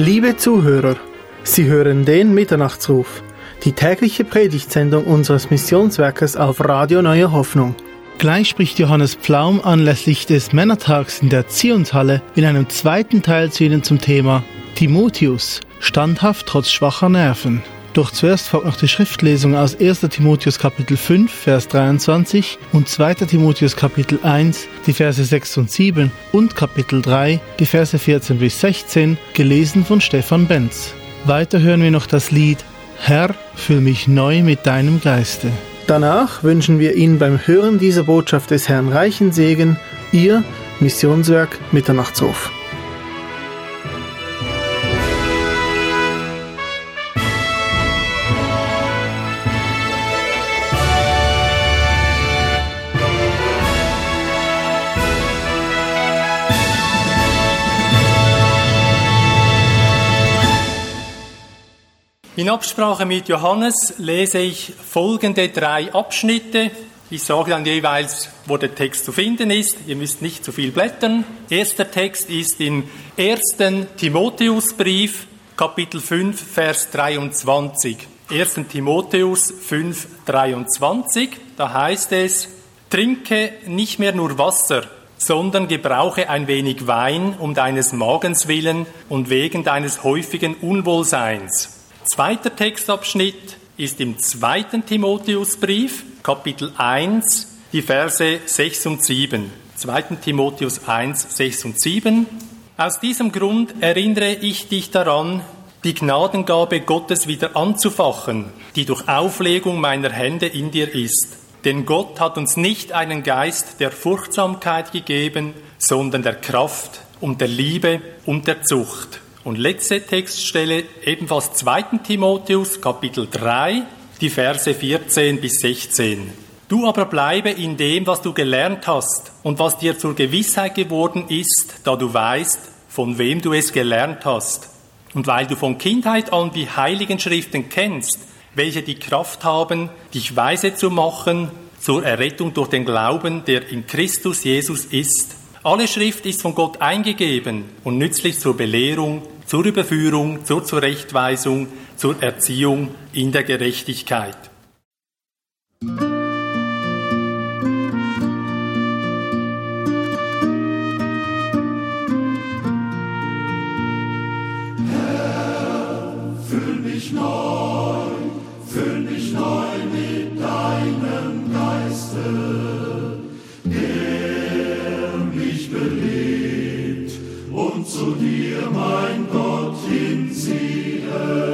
Liebe Zuhörer, Sie hören den Mitternachtsruf, die tägliche Predigtsendung unseres Missionswerkes auf Radio Neue Hoffnung. Gleich spricht Johannes Pflaum anlässlich des Männertags in der Zionshalle in einem zweiten Teil zu Ihnen zum Thema Timotheus, standhaft trotz schwacher Nerven. Doch zuerst folgt noch die Schriftlesung aus 1. Timotheus Kapitel 5, Vers 23 und 2. Timotheus Kapitel 1, die Verse 6 und 7 und Kapitel 3, die Verse 14 bis 16, gelesen von Stefan Benz. Weiter hören wir noch das Lied Herr, füll mich neu mit deinem Geiste. Danach wünschen wir Ihnen beim Hören dieser Botschaft des Herrn reichen Segen, Ihr Missionswerk Mitternachtsruf. In Absprache mit Johannes lese ich folgende 3 Abschnitte. Ich sage dann jeweils, wo der Text zu finden ist. Ihr müsst nicht zu viel blättern. Erster Text ist im 1. Timotheusbrief, Kapitel 5, Vers 23. 1. Timotheus 5, 23. Da heißt es, trinke nicht mehr nur Wasser, sondern gebrauche ein wenig Wein um deines Magens willen und wegen deines häufigen Unwohlseins. Zweiter Textabschnitt ist im 2. Timotheusbrief, Kapitel 1, die Verse 6 und 7. 2. Timotheus 1, 6 und 7. Aus diesem Grund erinnere ich dich daran, die Gnadengabe Gottes wieder anzufachen, die durch Auflegung meiner Hände in dir ist. Denn Gott hat uns nicht einen Geist der Furchtsamkeit gegeben, sondern der Kraft und der Liebe und der Zucht. Und letzte Textstelle, ebenfalls 2. Timotheus, Kapitel 3, die Verse 14 bis 16. Du aber bleibe in dem, was du gelernt hast und was dir zur Gewissheit geworden ist, da du weißt, von wem du es gelernt hast. Und weil du von Kindheit an die Heiligen Schriften kennst, welche die Kraft haben, dich weise zu machen zur Errettung durch den Glauben, der in Christus Jesus ist. Alle Schrift ist von Gott eingegeben und nützlich zur Belehrung, zur Überführung, zur Zurechtweisung, zur Erziehung in der Gerechtigkeit. Herr, füll mich neu mit deinem Geiste, der mich belebt und zu dir, mein Gott, hinziehet.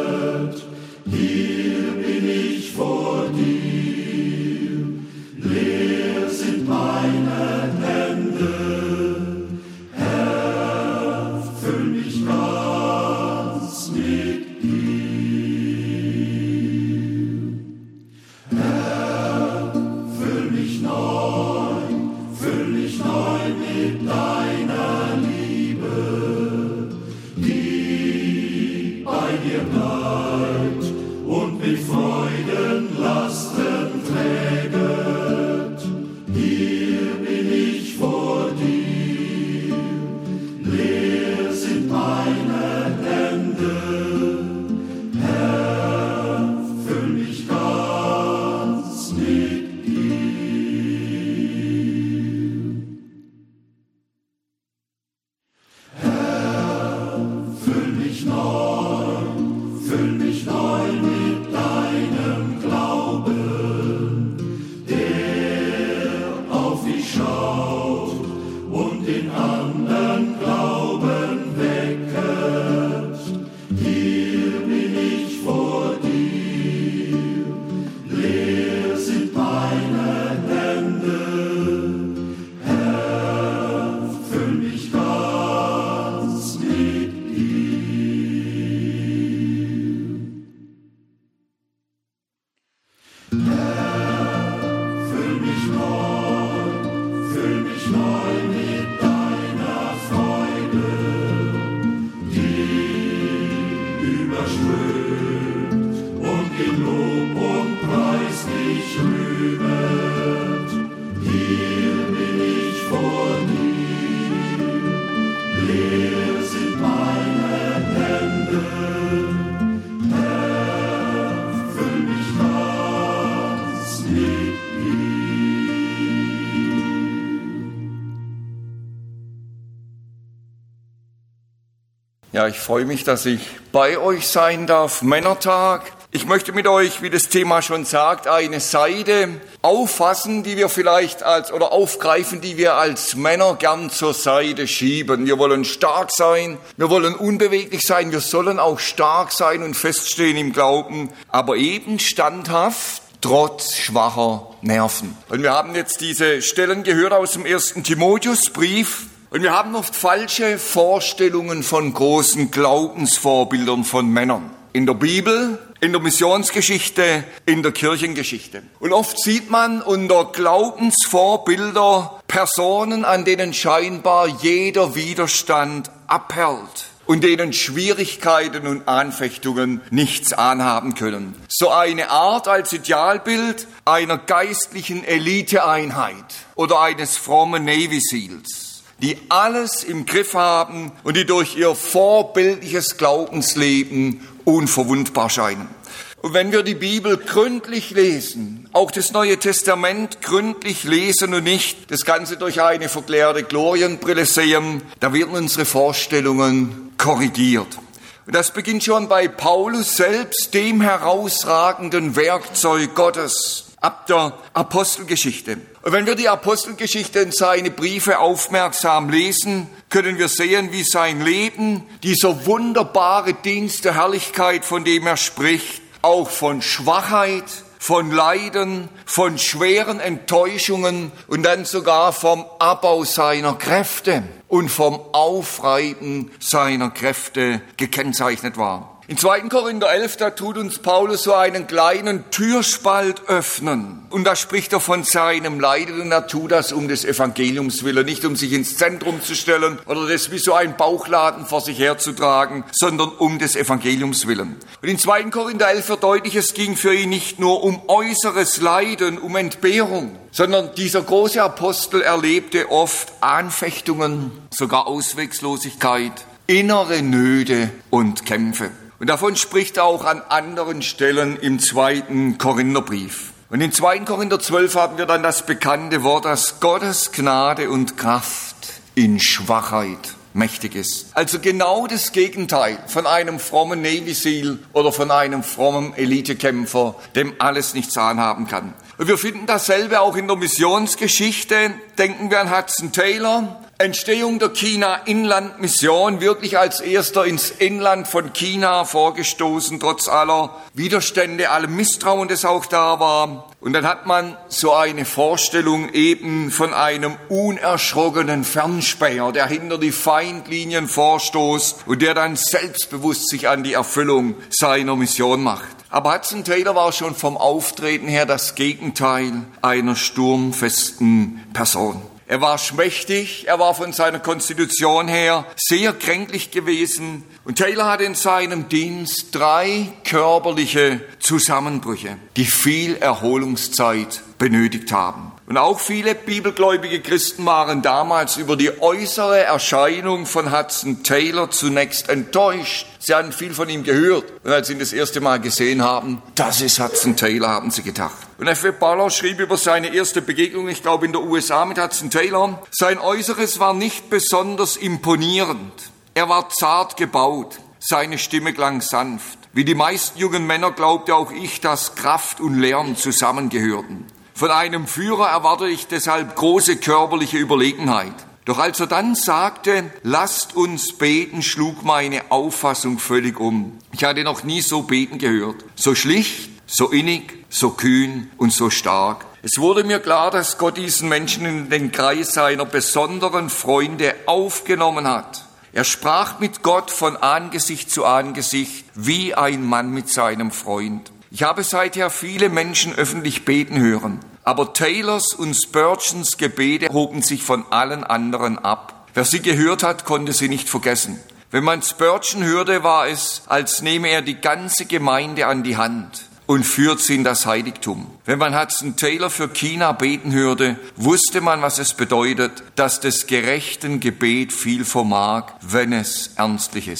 Hier bin ich vor dir, leer sind meine Hände. Herr, füll mich ganz mit dir. Herr, füll mich neu mit deiner Liebe, die bei dir bleibt und mit Freuden Lasten träget. Hier bin ich vor dir, leer sind meine Hände. Herr, füll mich ganz mit dir. Herr, füll mich neu mit deiner Ja, ich freue mich, dass ich bei euch sein darf. Männertag. Ich möchte mit euch, wie das Thema schon sagt, eine Seite auffassen, die wir vielleicht aufgreifen, die wir als Männer gern zur Seite schieben. Wir wollen stark sein, wir wollen unbeweglich sein, wir sollen auch stark sein und feststehen im Glauben, aber eben standhaft, trotz schwacher Nerven. Und wir haben jetzt diese Stellen gehört aus dem 1. Timotheusbrief. Und wir haben oft falsche Vorstellungen von großen Glaubensvorbildern von Männern. In der Bibel, in der Missionsgeschichte, in der Kirchengeschichte. Und oft sieht man unter Glaubensvorbilder Personen, an denen scheinbar jeder Widerstand abperlt und denen Schwierigkeiten und Anfechtungen nichts anhaben können. So eine Art als Idealbild einer geistlichen Eliteeinheit oder eines frommen Navy Seals, die alles im Griff haben und die durch ihr vorbildliches Glaubensleben unverwundbar scheinen. Und wenn wir die Bibel gründlich lesen, auch das Neue Testament gründlich lesen und nicht das Ganze durch eine verklärte Glorienbrille sehen, da werden unsere Vorstellungen korrigiert. Und das beginnt schon bei Paulus selbst, dem herausragenden Werkzeug Gottes, ab der Apostelgeschichte. Und wenn wir die Apostelgeschichte in seine Briefe aufmerksam lesen, können wir sehen, wie sein Leben, dieser wunderbare Dienst der Herrlichkeit, von dem er spricht, auch von Schwachheit, von Leiden, von schweren Enttäuschungen und dann sogar vom Abbau seiner Kräfte und vom Aufreiben seiner Kräfte gekennzeichnet war. In 2. Korinther 11, da tut uns Paulus so einen kleinen Türspalt öffnen. Und da spricht er von seinem Leiden und er tut das um des Evangeliums willen. Nicht um sich ins Zentrum zu stellen oder das wie so ein Bauchladen vor sich herzutragen, sondern um des Evangeliums willen. Und in 2. Korinther 11 verdeutlicht, es ging für ihn nicht nur um äußeres Leiden, um Entbehrung, sondern dieser große Apostel erlebte oft Anfechtungen, sogar Ausweglosigkeit, innere Nöte und Kämpfe. Und davon spricht er auch an anderen Stellen im 2. Korintherbrief. Und in 2. Korinther 12 haben wir dann das bekannte Wort, dass Gottes Gnade und Kraft in Schwachheit mächtig ist. Also genau das Gegenteil von einem frommen Navy Seal oder von einem frommen Elitekämpfer, dem alles nichts anhaben kann. Und wir finden dasselbe auch in der Missionsgeschichte. Denken wir an Hudson Taylor. Entstehung der China-Inland-Mission, wirklich als erster ins Inland von China vorgestoßen, trotz aller Widerstände, allem Misstrauen, das auch da war. Und dann hat man so eine Vorstellung eben von einem unerschrockenen Fernspäher, der hinter die Feindlinien vorstoßt und der dann selbstbewusst sich an die Erfüllung seiner Mission macht. Aber Hudson Taylor war schon vom Auftreten her das Gegenteil einer sturmfesten Person. Er war schmächtig, er war von seiner Konstitution her sehr kränklich gewesen. Und Taylor hat in seinem Dienst 3 körperliche Zusammenbrüche, die viel Erholungszeit benötigt haben. Und auch viele bibelgläubige Christen waren damals über die äußere Erscheinung von Hudson Taylor zunächst enttäuscht. Sie hatten viel von ihm gehört. Und als sie ihn das erste Mal gesehen haben, das ist Hudson Taylor, haben sie gedacht. Und F.W. Baller schrieb über seine erste Begegnung, ich glaube in der USA mit Hudson Taylor, sein Äußeres war nicht besonders imponierend. Er war zart gebaut, seine Stimme klang sanft. Wie die meisten jungen Männer glaubte auch ich, dass Kraft und Lärm zusammengehörten. Von einem Führer erwarte ich deshalb große körperliche Überlegenheit. Doch als er dann sagte, lasst uns beten, schlug meine Auffassung völlig um. Ich hatte noch nie so beten gehört. So schlicht, so innig, so kühn und so stark. Es wurde mir klar, dass Gott diesen Menschen in den Kreis seiner besonderen Freunde aufgenommen hat. Er sprach mit Gott von Angesicht zu Angesicht, wie ein Mann mit seinem Freund. Ich habe seither viele Menschen öffentlich beten hören, aber Taylors und Spurgeons Gebete hoben sich von allen anderen ab. Wer sie gehört hat, konnte sie nicht vergessen. Wenn man Spurgeon hörte, war es, als nehme er die ganze Gemeinde an die Hand und führt sie in das Heiligtum. Wenn man Hudson Taylor für China beten hörte, wusste man, was es bedeutet, dass des gerechten Gebet viel vermag, wenn es ernstlich ist.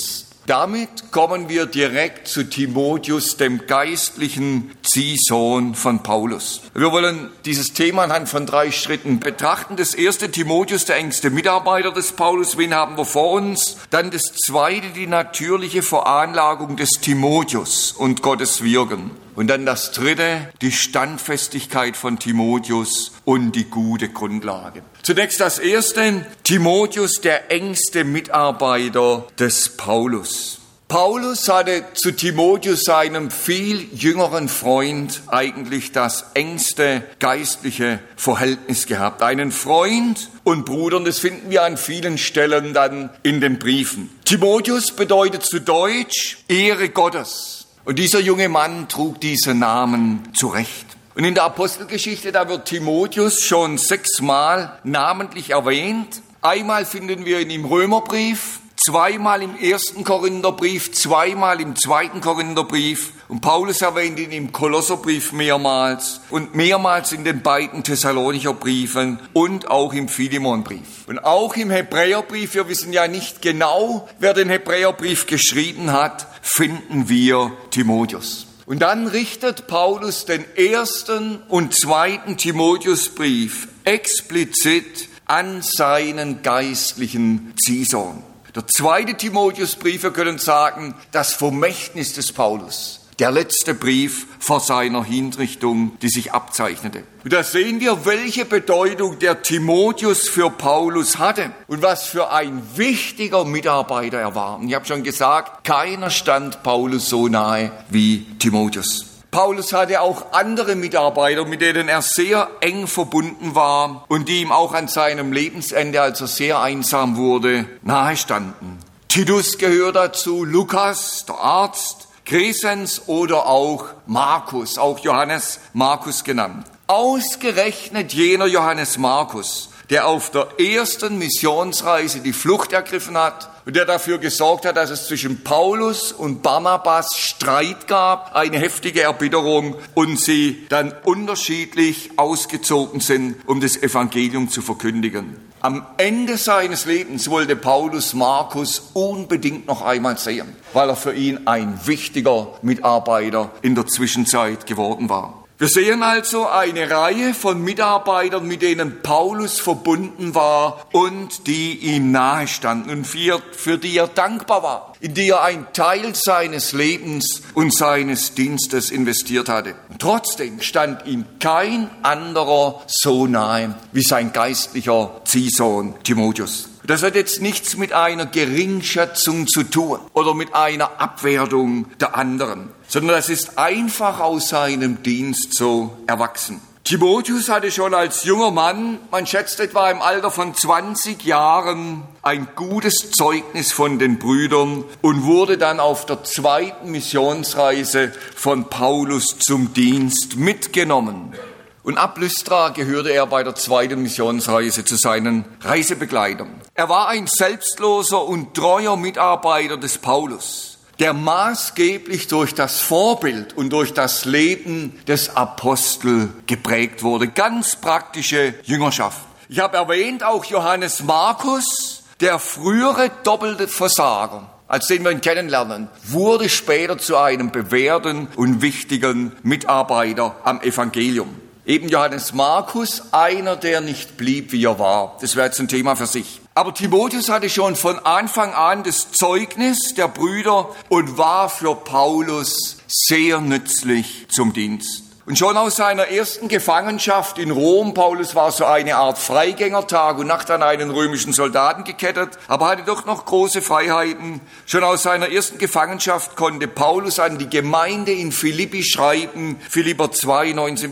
Damit kommen wir direkt zu Timotheus, dem geistlichen Ziehsohn von Paulus. Wir wollen dieses Thema anhand von 3 Schritten betrachten. Das erste, Timotheus, der engste Mitarbeiter des Paulus, wen haben wir vor uns? Dann das zweite, die natürliche Veranlagung des Timotheus und Gottes Wirken. Und dann das dritte, die Standfestigkeit von Timotheus und die gute Grundlage. Zunächst das erste, Timotheus, der engste Mitarbeiter des Paulus. Paulus hatte zu Timotheus, seinem viel jüngeren Freund, eigentlich das engste geistliche Verhältnis gehabt. Einen Freund und Bruder, und das finden wir an vielen Stellen dann in den Briefen. Timotheus bedeutet zu Deutsch Ehre Gottes. Und dieser junge Mann trug diesen Namen zurecht. Und in der Apostelgeschichte, da wird Timotheus schon 6-mal namentlich erwähnt. Einmal finden wir ihn im Römerbrief, 2-mal im 1. Korintherbrief, 2-mal im 2. Korintherbrief. Und Paulus erwähnt ihn im Kolosserbrief mehrmals und mehrmals in den beiden Thessalonicher Briefen und auch im Philemonbrief. Und auch im Hebräerbrief, wir wissen ja nicht genau, wer den Hebräerbrief geschrieben hat, finden wir Timotheus. Und dann richtet Paulus den 1. und 2. Timotheusbrief explizit an seinen geistlichen Ziehsohn. Der 2. Timotheusbrief, wir können sagen, das Vermächtnis des Paulus. Der letzte Brief vor seiner Hinrichtung, die sich abzeichnete. Und da sehen wir, welche Bedeutung der Timotheus für Paulus hatte und was für ein wichtiger Mitarbeiter er war. Und ich habe schon gesagt, keiner stand Paulus so nahe wie Timotheus. Paulus hatte auch andere Mitarbeiter, mit denen er sehr eng verbunden war und die ihm auch an seinem Lebensende, als er sehr einsam wurde, nahestanden. Titus gehört dazu, Lukas, der Arzt, Crescens oder auch Markus, auch Johannes Markus genannt. Ausgerechnet jener Johannes Markus, der auf der ersten Missionsreise die Flucht ergriffen hat und der dafür gesorgt hat, dass es zwischen Paulus und Barnabas Streit gab, eine heftige Erbitterung und sie dann unterschiedlich ausgezogen sind, um das Evangelium zu verkündigen. Am Ende seines Lebens wollte Paulus Markus unbedingt noch einmal sehen, weil er für ihn ein wichtiger Mitarbeiter in der Zwischenzeit geworden war. Wir sehen also eine Reihe von Mitarbeitern, mit denen Paulus verbunden war und die ihm nahestanden und für die er dankbar war, in die er einen Teil seines Lebens und seines Dienstes investiert hatte. Und trotzdem stand ihm kein anderer so nahe wie sein geistlicher Ziehsohn Timotheus. Das hat jetzt nichts mit einer Geringschätzung zu tun oder mit einer Abwertung der anderen, sondern das ist einfach aus seinem Dienst so erwachsen. Timotheus hatte schon als junger Mann, man schätzt etwa im Alter von 20 Jahren, ein gutes Zeugnis von den Brüdern und wurde dann auf der 2. Missionsreise von Paulus zum Dienst mitgenommen. Und ab Lystra gehörte er bei der 2. Missionsreise zu seinen Reisebegleitern. Er war ein selbstloser und treuer Mitarbeiter des Paulus, der maßgeblich durch das Vorbild und durch das Leben des Apostel geprägt wurde. Ganz praktische Jüngerschaft. Ich habe erwähnt, auch Johannes Markus, der frühere doppelte Versager, als den wir ihn kennenlernen, wurde später zu einem bewährten und wichtigen Mitarbeiter am Evangelium. Eben Johannes Markus, einer, der nicht blieb, wie er war. Das wäre jetzt ein Thema für sich. Aber Timotheus hatte schon von Anfang an das Zeugnis der Brüder und war für Paulus sehr nützlich zum Dienst. Und schon aus seiner ersten Gefangenschaft in Rom, Paulus war so eine Art Freigänger, Tag und Nacht an einen römischen Soldaten gekettet, aber hatte doch noch große Freiheiten. Schon aus seiner ersten Gefangenschaft konnte Paulus an die Gemeinde in Philippi schreiben, Philipper 2,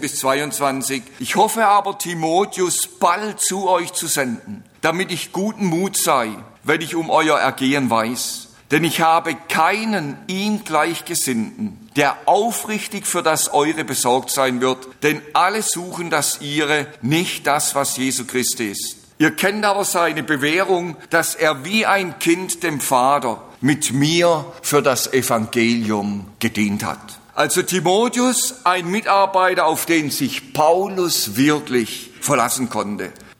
19-22. Ich hoffe aber, Timotheus bald zu euch zu senden, damit ich guten Mut sei, wenn ich um euer Ergehen weiß. Denn ich habe keinen ihm Gleichgesinnten, der aufrichtig für das Eure besorgt sein wird, denn alle suchen das Ihre, nicht das, was Jesu Christi ist. Ihr kennt aber seine Bewährung, dass er wie ein Kind dem Vater mit mir für das Evangelium gedient hat. Also Timotheus, ein Mitarbeiter, auf den sich Paulus wirklich verlassen konnte.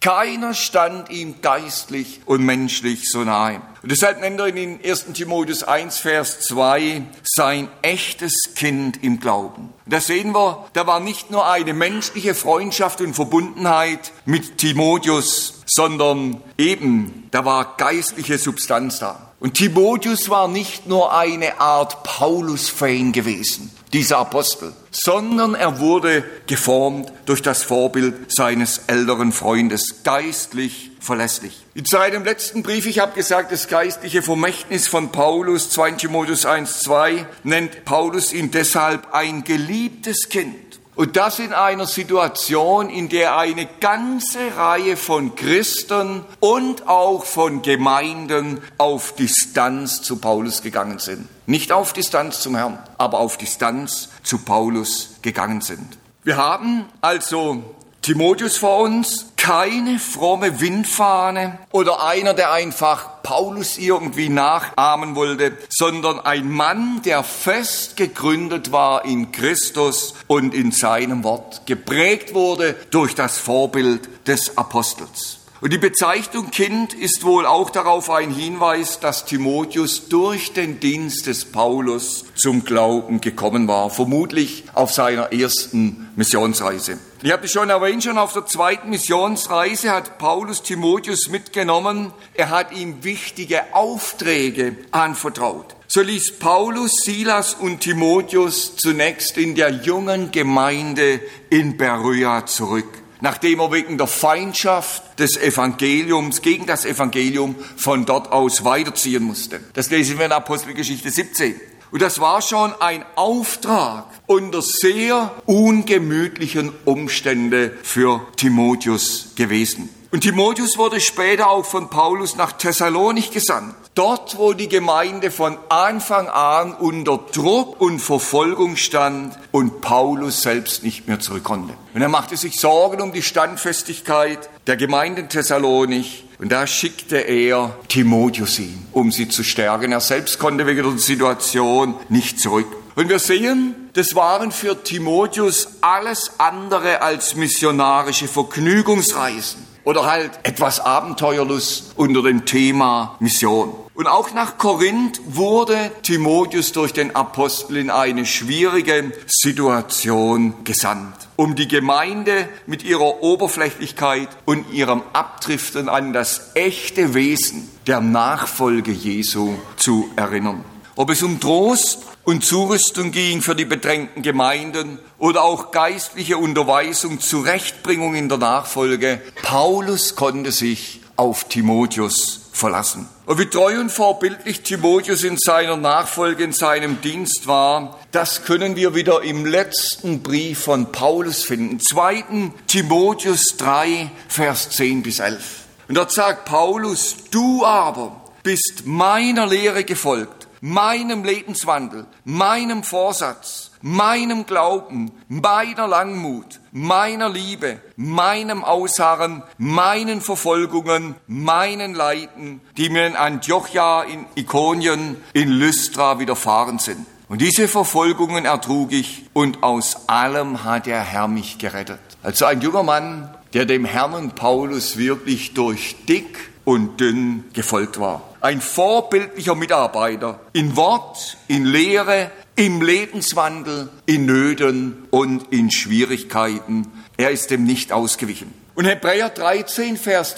Keiner stand ihm geistlich und menschlich so nahe. Und deshalb nennt er ihn in 1. Timotheus 1, Vers 2 sein echtes Kind im Glauben. Und da sehen wir, da war nicht nur eine menschliche Freundschaft und Verbundenheit mit Timotheus, sondern eben, da war geistliche Substanz da. Und Timotheus war nicht nur eine Art Paulus-Fan gewesen, dieser Apostel, sondern er wurde geformt durch das Vorbild seines älteren Freundes, geistlich verlässlich. In seinem letzten Brief, ich habe gesagt, das geistliche Vermächtnis von Paulus, 2 Timotheus 1,2, nennt Paulus ihn deshalb ein geliebtes Kind. Und das in einer Situation, in der eine ganze Reihe von Christen und auch von Gemeinden auf Distanz zu Paulus gegangen sind. Nicht auf Distanz zum Herrn, aber auf Distanz zu Paulus gegangen sind. Wir haben also Timotheus vor uns, keine fromme Windfahne oder einer, der einfach Paulus irgendwie nachahmen wollte, sondern ein Mann, der fest gegründet war in Christus und in seinem Wort, geprägt wurde durch das Vorbild des Apostels. Und die Bezeichnung Kind ist wohl auch darauf ein Hinweis, dass Timotheus durch den Dienst des Paulus zum Glauben gekommen war, vermutlich auf seiner ersten Missionsreise. Ich habe es schon erwähnt, schon auf der zweiten Missionsreise hat Paulus Timotheus mitgenommen. Er hat ihm wichtige Aufträge anvertraut. So ließ Paulus, Silas und Timotheus zunächst in der jungen Gemeinde in Beröa zurück, nachdem er wegen der Feindschaft des Evangeliums, gegen das Evangelium von dort aus weiterziehen musste. Das lesen wir in Apostelgeschichte 17. Und das war schon ein Auftrag unter sehr ungemütlichen Umständen für Timotheus gewesen. Und Timotheus wurde später auch von Paulus nach Thessalonich gesandt. Dort, wo die Gemeinde von Anfang an unter Druck und Verfolgung stand und Paulus selbst nicht mehr zurück konnte. Und er machte sich Sorgen um die Standfestigkeit der Gemeinde in Thessalonich. Und da schickte er Timotheus hin, um sie zu stärken. Er selbst konnte wegen der Situation nicht zurück. Und wir sehen, das waren für Timotheus alles andere als missionarische Vergnügungsreisen oder halt etwas Abenteuerlust unter dem Thema Mission. Und auch nach Korinth wurde Timotheus durch den Apostel in eine schwierige Situation gesandt, um die Gemeinde mit ihrer Oberflächlichkeit und ihrem Abdriften an das echte Wesen der Nachfolge Jesu zu erinnern. Ob es um Trost und Zurüstung ging für die bedrängten Gemeinden oder auch geistliche Unterweisung, Zurechtbringung in der Nachfolge, Paulus konnte sich auf Timotheus verlassen. Und wie treu und vorbildlich Timotheus in seiner Nachfolge, in seinem Dienst war, das können wir wieder im letzten Brief von Paulus finden. 2. Timotheus 3, Vers 10 bis 11. Und dort sagt Paulus, du aber bist meiner Lehre gefolgt, meinem Lebenswandel, meinem Vorsatz, meinem Glauben, meiner Langmut, meiner Liebe, meinem Ausharren, meinen Verfolgungen, meinen Leiden, die mir in Antiochia, in Ikonien, in Lystra widerfahren sind. Und diese Verfolgungen ertrug ich und aus allem hat der Herr mich gerettet. Also ein junger Mann, der dem Herrn und Paulus wirklich durch dick und dünn gefolgt war. Ein vorbildlicher Mitarbeiter in Wort, in Lehre, im Lebenswandel, in Nöten und in Schwierigkeiten. Er ist dem nicht ausgewichen. Und Hebräer 13, Vers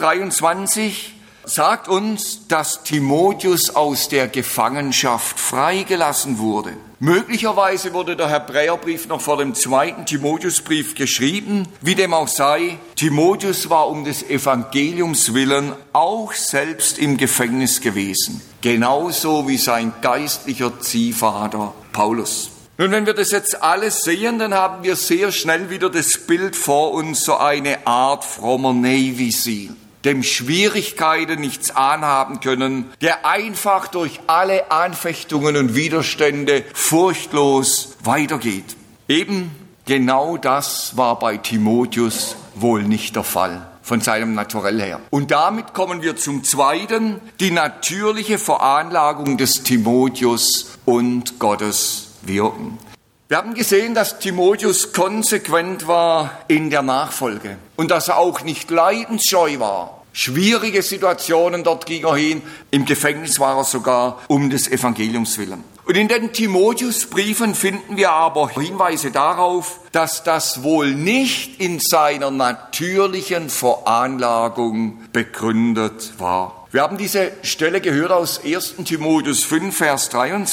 23 sagt uns, dass Timotheus aus der Gefangenschaft freigelassen wurde. Möglicherweise wurde der Hebräerbrief noch vor dem 2. Timotheusbrief geschrieben. Wie dem auch sei, Timotheus war um des Evangeliums willen auch selbst im Gefängnis gewesen. Genauso wie sein geistlicher Ziehvater Paulus. Nun, wenn wir das jetzt alles sehen, dann haben wir sehr schnell wieder das Bild vor uns, so eine Art frommer Navy Seal, dem Schwierigkeiten nichts anhaben können, der einfach durch alle Anfechtungen und Widerstände furchtlos weitergeht. Eben genau das war bei Timotheus wohl nicht der Fall, von seinem Naturell her. Und damit kommen wir zum Zweiten, die natürliche Veranlagung des Timotheus und Gottes Wirken. Wir haben gesehen, dass Timotheus konsequent war in der Nachfolge und dass er auch nicht leidensscheu war. Schwierige Situationen, dort ging er hin. Im Gefängnis war er sogar um des Evangeliums willen. Und in den Timotheusbriefen finden wir aber Hinweise darauf, dass das wohl nicht in seiner natürlichen Veranlagung begründet war. Wir haben diese Stelle gehört aus 1. Timotheus 5, Vers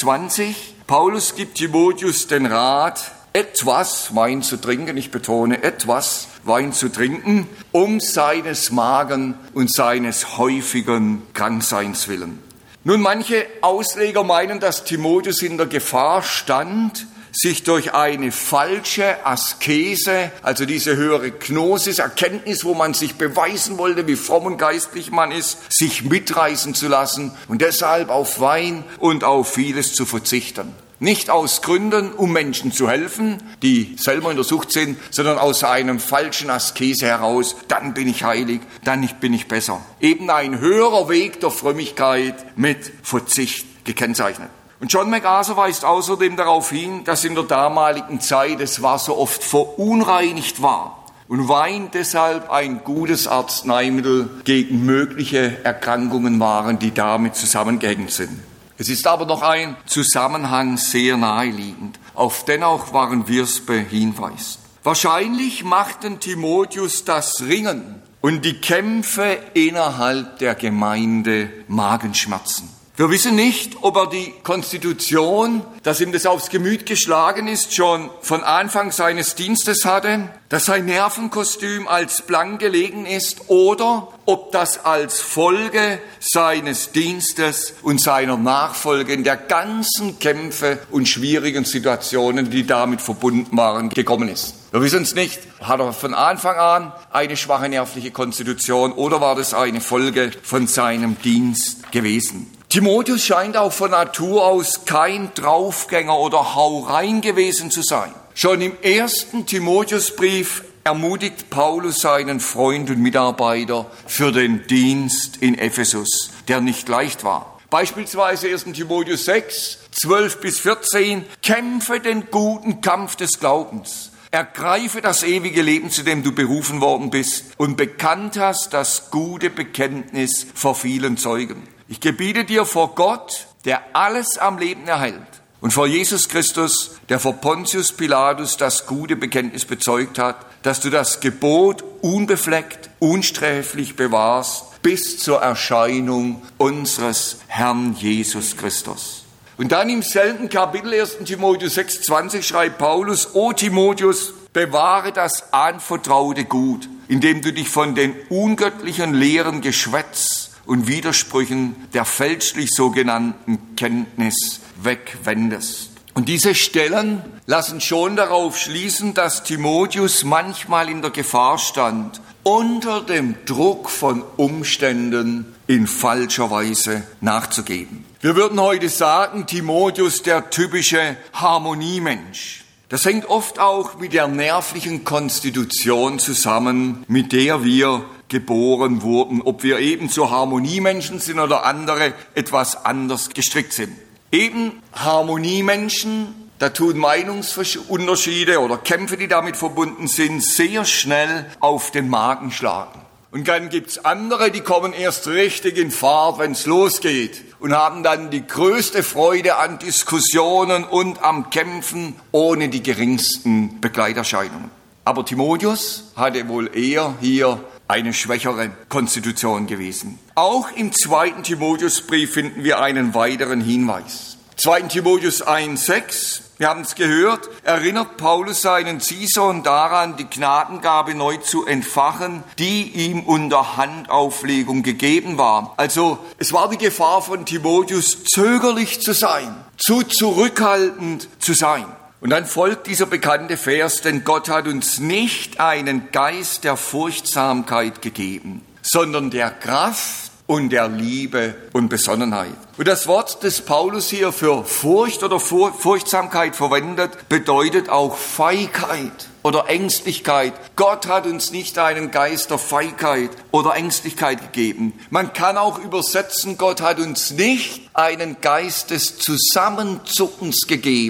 23. Paulus gibt Timotheus den Rat, etwas Wein zu trinken, ich betone, etwas Wein zu trinken, um seines Magen und seines häufigen Krankseins willen. Nun, manche Ausleger meinen, dass Timotheus in der Gefahr stand, sich durch eine falsche Askese, also diese höhere Gnosis, Erkenntnis, wo man sich beweisen wollte, wie fromm und geistlich man ist, sich mitreißen zu lassen und deshalb auf Wein und auf vieles zu verzichten. Nicht aus Gründen, um Menschen zu helfen, die selber in der Sucht sind, sondern aus einem falschen Askese heraus, dann bin ich heilig, dann bin ich besser. Eben ein höherer Weg der Frömmigkeit mit Verzicht gekennzeichnet. Und John MacArthur weist außerdem darauf hin, dass in der damaligen Zeit das Wasser oft verunreinigt war und Wein deshalb ein gutes Arzneimittel gegen mögliche Erkrankungen waren, die damit zusammengehängt sind. Es ist aber noch ein Zusammenhang sehr naheliegend, auf den auch Warren-Wiersbe hinweist. Wahrscheinlich machten Timotheus das Ringen und die Kämpfe innerhalb der Gemeinde Magenschmerzen. Wir wissen nicht, ob er die Konstitution, dass ihm das aufs Gemüt geschlagen ist, schon von Anfang seines Dienstes hatte, dass sein Nervenkostüm als blank gelegen ist oder ob das als Folge seines Dienstes und seiner Nachfolge in der ganzen Kämpfe und schwierigen Situationen, die damit verbunden waren, gekommen ist. Wir wissen es nicht. Hat er von Anfang an eine schwache nervliche Konstitution oder war das eine Folge von seinem Dienst gewesen? Timotheus scheint auch von Natur aus kein Draufgänger oder Haurein gewesen zu sein. Schon im 1. Timotheusbrief ermutigt Paulus seinen Freund und Mitarbeiter für den Dienst in Ephesus, der nicht leicht war. Beispielsweise 1. Timotheus 6, 12 bis 14, kämpfe den guten Kampf des Glaubens. Ergreife das ewige Leben, zu dem du berufen worden bist und bekannt hast das gute Bekenntnis vor vielen Zeugen. Ich gebiete dir vor Gott, der alles am Leben erhält, und vor Jesus Christus, der vor Pontius Pilatus das gute Bekenntnis bezeugt hat, dass du das Gebot unbefleckt, unsträflich bewahrst, bis zur Erscheinung unseres Herrn Jesus Christus. Und dann im selben Kapitel 1. Timotheus 6,20 schreibt Paulus, O Timotheus, bewahre das anvertraute Gut, indem du dich von den ungöttlichen Lehren Geschwätz und Widersprüchen der fälschlich sogenannten Kenntnis wegwendest. Und diese Stellen lassen schon darauf schließen, dass Timotheus manchmal in der Gefahr stand, unter dem Druck von Umständen in falscher Weise nachzugeben. Wir würden heute sagen, Timotheus der typische Harmoniemensch. Das hängt oft auch mit der nervlichen Konstitution zusammen, mit der wir geboren wurden, ob wir eben so Harmoniemenschen sind oder andere etwas anders gestrickt sind. Eben Harmoniemenschen, da tun Meinungsunterschiede oder Kämpfe, die damit verbunden sind, sehr schnell auf den Magen schlagen. Und dann gibt's andere, die kommen erst richtig in Fahrt, wenn's losgeht und haben dann die größte Freude an Diskussionen und am Kämpfen ohne die geringsten Begleiterscheinungen. Aber Timotheus hatte wohl eher hier eine schwächere Konstitution gewesen. Auch im 2. Timotheusbrief finden wir einen weiteren Hinweis. 2. Timotheus 1,6, wir haben es gehört, erinnert Paulus seinen Ziehsohn daran, die Gnadengabe neu zu entfachen, die ihm unter Handauflegung gegeben war. Also es war die Gefahr von Timotheus, zögerlich zu sein, zu zurückhaltend zu sein. Und dann folgt dieser bekannte Vers, denn Gott hat uns nicht einen Geist der Furchtsamkeit gegeben, sondern der Kraft und der Liebe und Besonnenheit. Und das Wort, das Paulus hier für Furcht oder Furchtsamkeit verwendet, bedeutet auch Feigheit oder Ängstlichkeit. Gott hat uns nicht einen Geist der Feigheit oder Ängstlichkeit gegeben. Man kann auch übersetzen, Gott hat uns nicht einen Geist des Zusammenzuckens gegeben.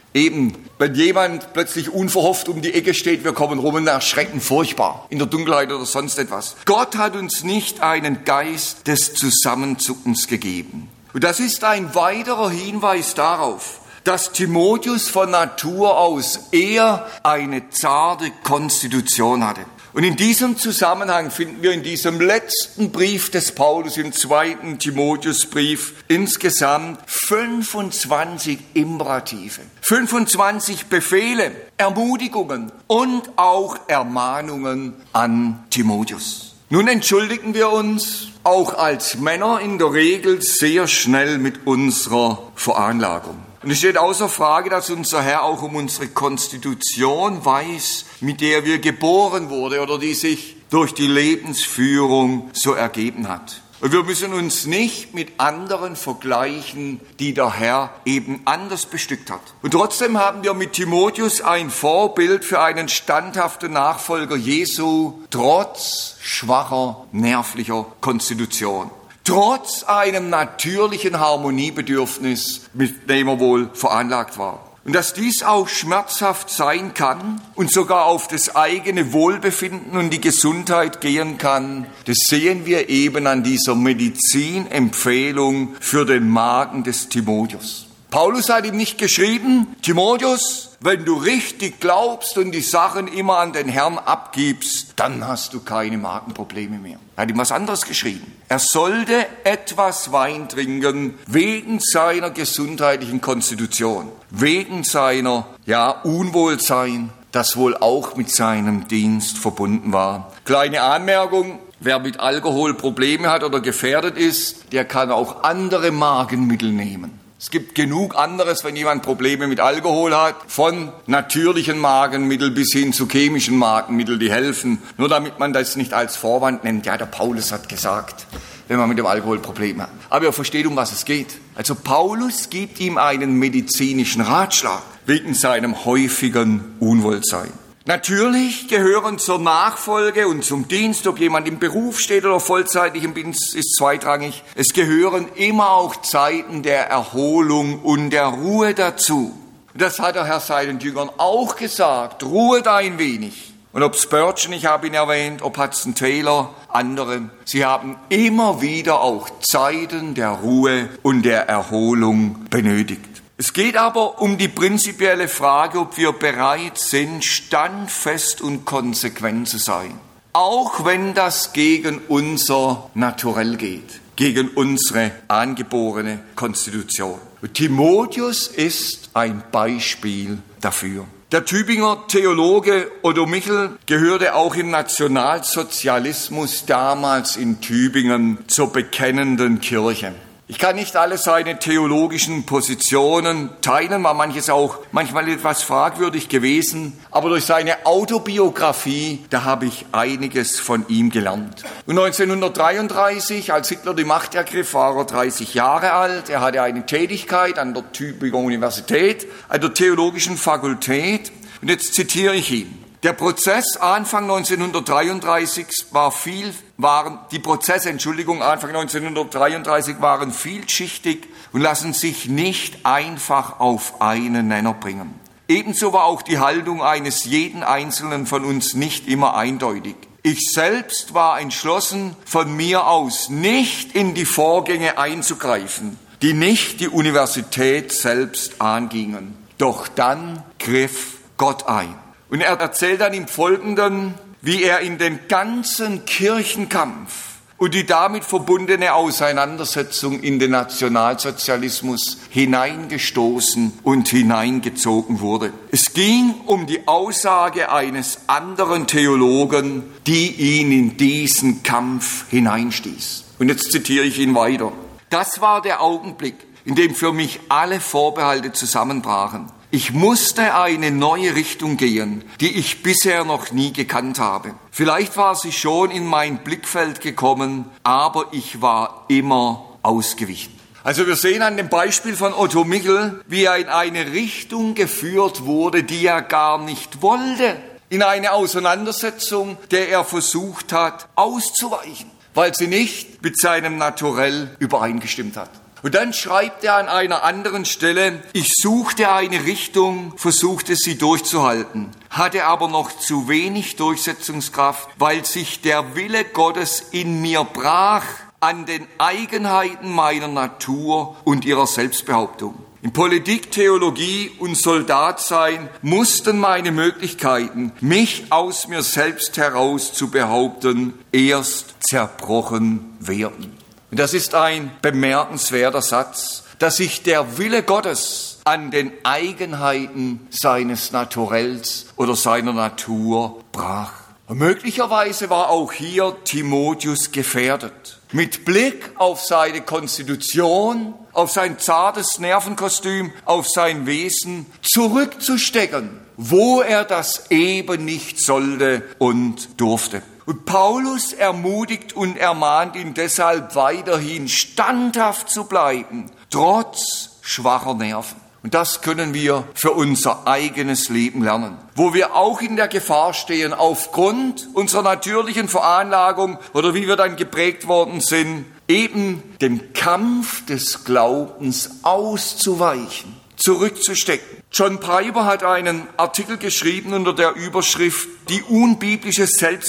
Eben, wenn jemand plötzlich unverhofft um die Ecke steht, wir kommen rum und erschrecken furchtbar in der Dunkelheit oder sonst etwas. Gott hat uns nicht einen Geist des Zusammenzuckens gegeben. Und das ist ein weiterer Hinweis darauf, dass Timotheus von Natur aus eher eine zarte Konstitution hatte. Und in diesem Zusammenhang finden wir in diesem letzten Brief des Paulus, im 2. Timotheusbrief, insgesamt 25 Imperative, 25 Befehle, Ermutigungen und auch Ermahnungen an Timotheus. Nun entschuldigen wir uns auch als Männer in der Regel sehr schnell mit unserer Veranlagung. Und es steht außer Frage, dass unser Herr auch um unsere Konstitution weiß, mit der wir geboren wurden oder die sich durch die Lebensführung so ergeben hat. Und wir müssen uns nicht mit anderen vergleichen, die der Herr eben anders bestückt hat. Und trotzdem haben wir mit Timotheus ein Vorbild für einen standhaften Nachfolger Jesu, trotz schwacher, nervlicher Konstitution. Trotz einem natürlichen Harmoniebedürfnis, mit dem er wohl veranlagt war. Und dass dies auch schmerzhaft sein kann und sogar auf das eigene Wohlbefinden und die Gesundheit gehen kann, das sehen wir eben an dieser Medizinempfehlung für den Magen des Timotheus. Paulus hat ihm nicht geschrieben, Timotheus, wenn du richtig glaubst und die Sachen immer an den Herrn abgibst, dann hast du keine Magenprobleme mehr. Er hat ihm was anderes geschrieben. Er sollte etwas Wein trinken wegen seiner gesundheitlichen Konstitution, wegen seiner Unwohlsein, das wohl auch mit seinem Dienst verbunden war. Kleine Anmerkung, wer mit Alkohol Probleme hat oder gefährdet ist, der kann auch andere Magenmittel nehmen. Es gibt genug anderes, wenn jemand Probleme mit Alkohol hat, von natürlichen Magenmitteln bis hin zu chemischen Magenmitteln, die helfen. Nur damit man das nicht als Vorwand nennt, ja, der Paulus hat gesagt, wenn man mit dem Alkohol Probleme hat. Aber ihr versteht, um was es geht. Also Paulus gibt ihm einen medizinischen Ratschlag wegen seinem häufigen Unwohlsein. Natürlich gehören zur Nachfolge und zum Dienst, ob jemand im Beruf steht oder vollzeitig im Dienst, ist zweitrangig. Es gehören immer auch Zeiten der Erholung und der Ruhe dazu. Das hat der Herr seinen Jüngern auch gesagt. Ruhe da ein wenig. Und ob Spurgeon, ich habe ihn erwähnt, ob Hudson Taylor, andere, sie haben immer wieder auch Zeiten der Ruhe und der Erholung benötigt. Es geht aber um die prinzipielle Frage, ob wir bereit sind, standfest und konsequent zu sein. Auch wenn das gegen unser Naturell geht, gegen unsere angeborene Konstitution. Und Timotheus ist ein Beispiel dafür. Der Tübinger Theologe Otto Michel gehörte auch im Nationalsozialismus damals in Tübingen zur bekennenden Kirche. Ich kann nicht alle seine theologischen Positionen teilen, war manches auch manchmal etwas fragwürdig gewesen, aber durch seine Autobiografie, da habe ich einiges von ihm gelernt. Und 1933, als Hitler die Macht ergriff, war er 30 Jahre alt. Er hatte eine Tätigkeit an der Tübinger Universität, an der Theologischen Fakultät. Und jetzt zitiere ich ihn. Der Prozess Anfang 1933 waren vielschichtig und lassen sich nicht einfach auf einen Nenner bringen. Ebenso war auch die Haltung eines jeden Einzelnen von uns nicht immer eindeutig. Ich selbst war entschlossen, von mir aus nicht in die Vorgänge einzugreifen, die nicht die Universität selbst angingen. Doch dann griff Gott ein. Und er erzählt dann im Folgenden, wie er in den ganzen Kirchenkampf und die damit verbundene Auseinandersetzung in den Nationalsozialismus hineingestoßen und hineingezogen wurde. Es ging um die Aussage eines anderen Theologen, die ihn in diesen Kampf hineinstieß. Und jetzt zitiere ich ihn weiter. Das war der Augenblick, in dem für mich alle Vorbehalte zusammenbrachen. Ich musste eine neue Richtung gehen, die ich bisher noch nie gekannt habe. Vielleicht war sie schon in mein Blickfeld gekommen, aber ich war immer ausgewichen. Also wir sehen an dem Beispiel von Otto Michel, wie er in eine Richtung geführt wurde, die er gar nicht wollte. In eine Auseinandersetzung, der er versucht hat, auszuweichen, weil sie nicht mit seinem Naturell übereingestimmt hat. Und dann schreibt er an einer anderen Stelle, ich suchte eine Richtung, versuchte sie durchzuhalten, hatte aber noch zu wenig Durchsetzungskraft, weil sich der Wille Gottes in mir brach an den Eigenheiten meiner Natur und ihrer Selbstbehauptung. In Politik, Theologie und Soldatsein mussten meine Möglichkeiten, mich aus mir selbst heraus zu behaupten, erst zerbrochen werden. Und das ist ein bemerkenswerter Satz, dass sich der Wille Gottes an den Eigenheiten seines Naturells oder seiner Natur brach. Und möglicherweise war auch hier Timotheus gefährdet. Mit Blick auf seine Konstitution, auf sein zartes Nervenkostüm, auf sein Wesen zurückzustecken, wo er das eben nicht sollte und durfte. Und Paulus ermutigt und ermahnt ihn deshalb weiterhin standhaft zu bleiben, trotz schwacher Nerven. Und das können wir für unser eigenes Leben lernen, wo wir auch in der Gefahr stehen, aufgrund unserer natürlichen Veranlagung oder wie wir dann geprägt worden sind, eben dem Kampf des Glaubens auszuweichen, zurückzustecken. John Piper hat einen Artikel geschrieben unter der Überschrift Die unbiblische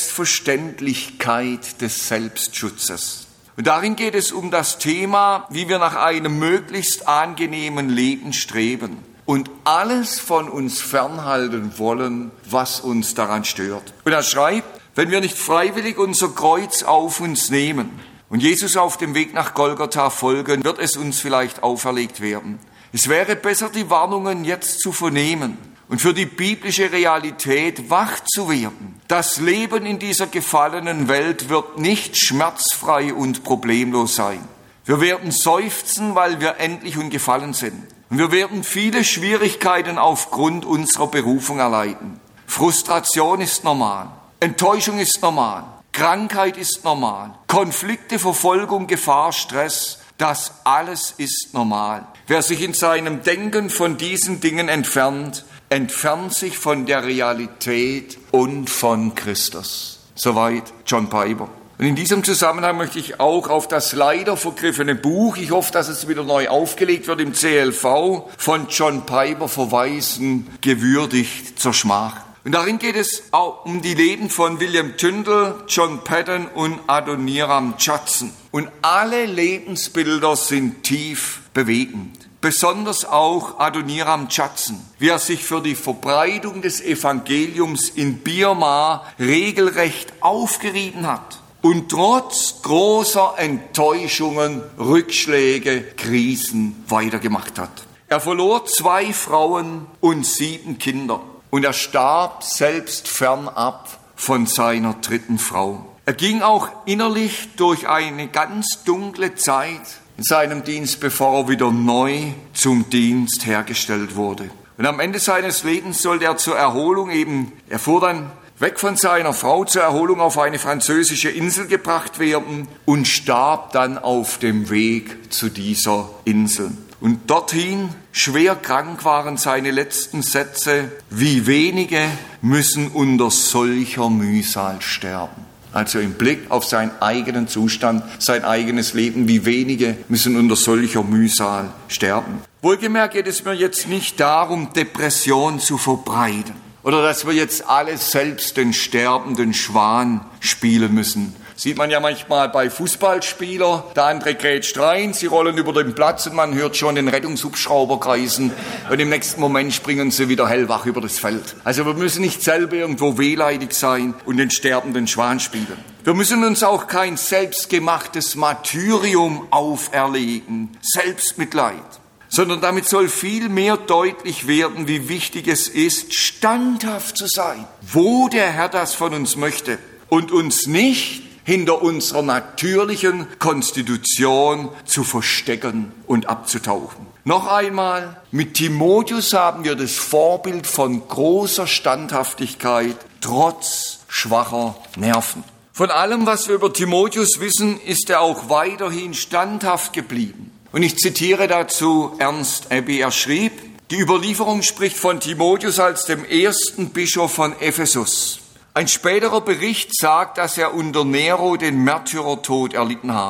Selbstverständlichkeit des Selbstschutzes. Und darin geht es um das Thema, wie wir nach einem möglichst angenehmen Leben streben und alles von uns fernhalten wollen, was uns daran stört. Und er schreibt, wenn wir nicht freiwillig unser Kreuz auf uns nehmen und Jesus auf dem Weg nach Golgatha folgen, wird es uns vielleicht auferlegt werden. Es wäre besser, die Warnungen jetzt zu vernehmen und für die biblische Realität wach zu werden. Das Leben in dieser gefallenen Welt wird nicht schmerzfrei und problemlos sein. Wir werden seufzen, weil wir endlich ungefallen sind. Und wir werden viele Schwierigkeiten aufgrund unserer Berufung erleiden. Frustration ist normal, Enttäuschung ist normal, Krankheit ist normal, Konflikte, Verfolgung, Gefahr, Stress, das alles ist normal. Wer sich in seinem Denken von diesen Dingen entfernt, entfernt sich von der Realität und von Christus. Soweit John Piper. Und in diesem Zusammenhang möchte ich auch auf das leider vergriffene Buch, ich hoffe, dass es wieder neu aufgelegt wird im CLV, von John Piper verweisen, gewürdigt zur Schmach. Und darin geht es auch um die Leben von William Tyndall, John Patton und Adoniram Judson. Und alle Lebensbilder sind tief bewegend. Besonders auch Adoniram Judson, wie er sich für die Verbreitung des Evangeliums in Birma regelrecht aufgerieben hat und trotz großer Enttäuschungen, Rückschläge, Krisen weitergemacht hat. Er verlor 2 Frauen und 7 Kinder. Und er starb selbst fernab von seiner 3. Frau. Er ging auch innerlich durch eine ganz dunkle Zeit in seinem Dienst, bevor er wieder neu zum Dienst hergestellt wurde. Und am Ende seines Lebens sollte er zur Erholung er fuhr dann weg von seiner Frau zur Erholung auf eine französische Insel gebracht werden und starb dann auf dem Weg zu dieser Insel. Und dorthin, schwer krank, waren seine letzten Sätze, wie wenige müssen unter solcher Mühsal sterben. Also im Blick auf seinen eigenen Zustand, sein eigenes Leben, wie wenige müssen unter solcher Mühsal sterben. Wohlgemerkt geht es mir jetzt nicht darum, Depression zu verbreiten oder dass wir jetzt alle selbst den sterbenden Schwan spielen müssen. Sieht man ja manchmal bei Fußballspielern, der andere grätscht rein, sie rollen über den Platz und man hört schon den Rettungshubschrauber kreisen und im nächsten Moment springen sie wieder hellwach über das Feld. Also wir müssen nicht selber irgendwo wehleidig sein und den sterbenden Schwan spielen. Wir müssen uns auch kein selbstgemachtes Martyrium auferlegen, Selbstmitleid, sondern damit soll viel mehr deutlich werden, wie wichtig es ist, standhaft zu sein, wo der Herr das von uns möchte und uns nicht hinter unserer natürlichen Konstitution zu verstecken und abzutauchen. Noch einmal, mit Timotheus haben wir das Vorbild von großer Standhaftigkeit trotz schwacher Nerven. Von allem, was wir über Timotheus wissen, ist er auch weiterhin standhaft geblieben. Und ich zitiere dazu Ernst Abbey. Er schrieb, die Überlieferung spricht von Timotheus als dem ersten Bischof von Ephesus. Ein späterer Bericht sagt, dass er unter Nero den Märtyrertod erlitten habe.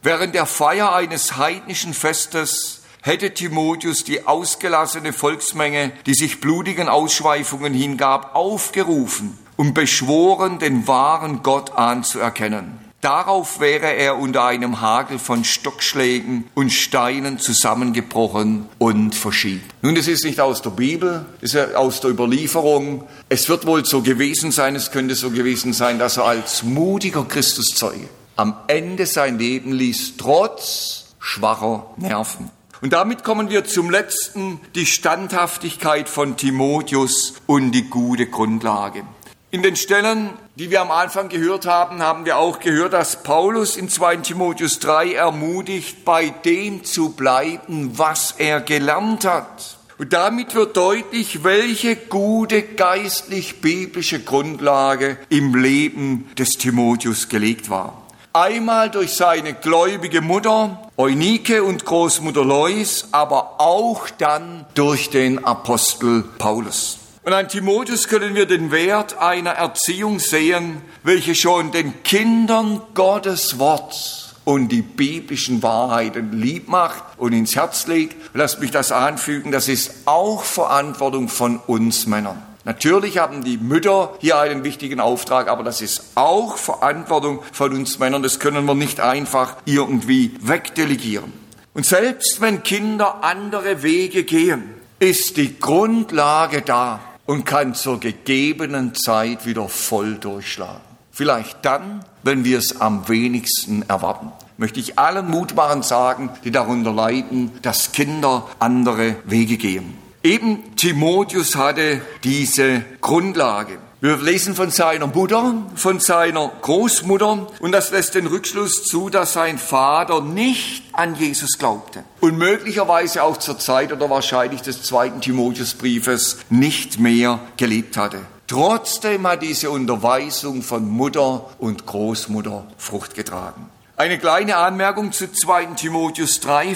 Während der Feier eines heidnischen Festes hätte Timotheus die ausgelassene Volksmenge, die sich blutigen Ausschweifungen hingab, aufgerufen und beschworen, den wahren Gott anzuerkennen. Darauf wäre er unter einem Hagel von Stockschlägen und Steinen zusammengebrochen und verschieden. Nun, das ist nicht aus der Bibel, das ist aus der Überlieferung. Es wird wohl so gewesen sein, es könnte so gewesen sein, dass er als mutiger Christuszeuge am Ende sein Leben ließ, trotz schwacher Nerven. Und damit kommen wir zum letzten, die Standhaftigkeit von Timotheus und die gute Grundlage. In den Stellen, die wir am Anfang gehört haben, haben wir auch gehört, dass Paulus in 2 Timotheus 3 ermutigt, bei dem zu bleiben, was er gelernt hat. Und damit wird deutlich, welche gute geistlich-biblische Grundlage im Leben des Timotheus gelegt war. Einmal durch seine gläubige Mutter Eunike und Großmutter Lois, aber auch dann durch den Apostel Paulus. Und an Timotheus können wir den Wert einer Erziehung sehen, welche schon den Kindern Gottes Wort und die biblischen Wahrheiten lieb macht und ins Herz legt. Lasst mich das anfügen, das ist auch Verantwortung von uns Männern. Natürlich haben die Mütter hier einen wichtigen Auftrag, aber das ist auch Verantwortung von uns Männern. Das können wir nicht einfach irgendwie wegdelegieren. Und selbst wenn Kinder andere Wege gehen, ist die Grundlage da und kann zur gegebenen Zeit wieder voll durchschlagen. Vielleicht dann, wenn wir es am wenigsten erwarten. Möchte ich allen mutmachend sagen, die darunter leiden, dass Kinder andere Wege gehen. Eben Timotheus hatte diese Grundlage. Wir lesen von seiner Mutter, von seiner Großmutter und das lässt den Rückschluss zu, dass sein Vater nicht an Jesus glaubte und möglicherweise auch zur Zeit oder wahrscheinlich des 2. Timotheusbriefes nicht mehr gelebt hatte. Trotzdem hat diese Unterweisung von Mutter und Großmutter Frucht getragen. Eine kleine Anmerkung zu 2. Timotheus 3,